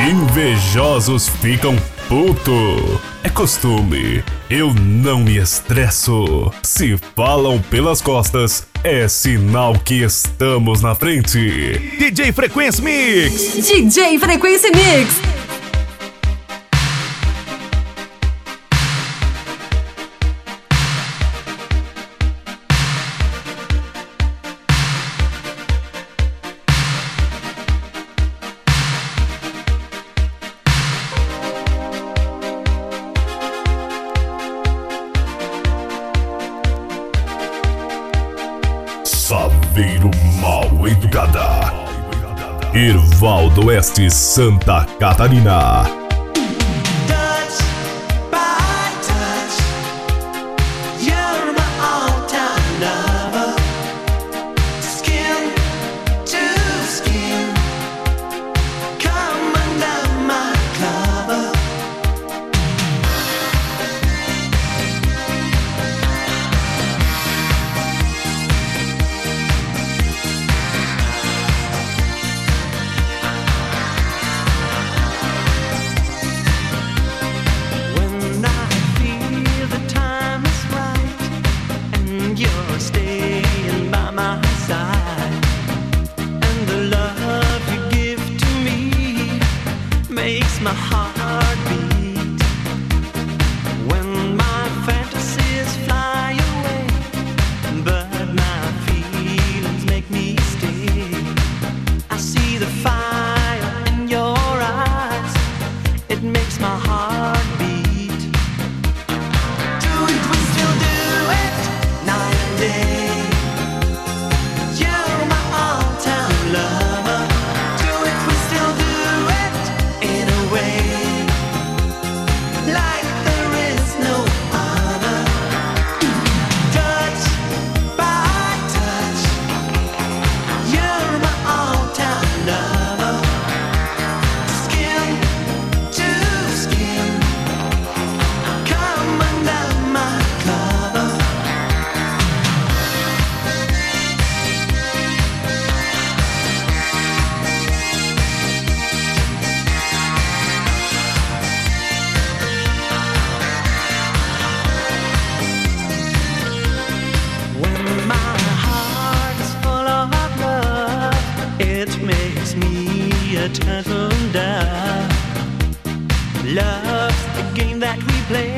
Invejosos ficam puto. É costume, eu não me estresso. Se falam pelas costas, é sinal que estamos na frente. DJ Frequência Mix. DJ Frequência Mix. Saveiro Mal Educada. Ervaldo Oeste, Santa Catarina. My heart beat when my fantasies fly away, but my feelings make me stay. I see the fire in your eyes, it makes my heart beat. Do it, we still do it, night and day. You're my all-time lover. Do it, we still do it in a way. Turtle down. Love's the game that we play.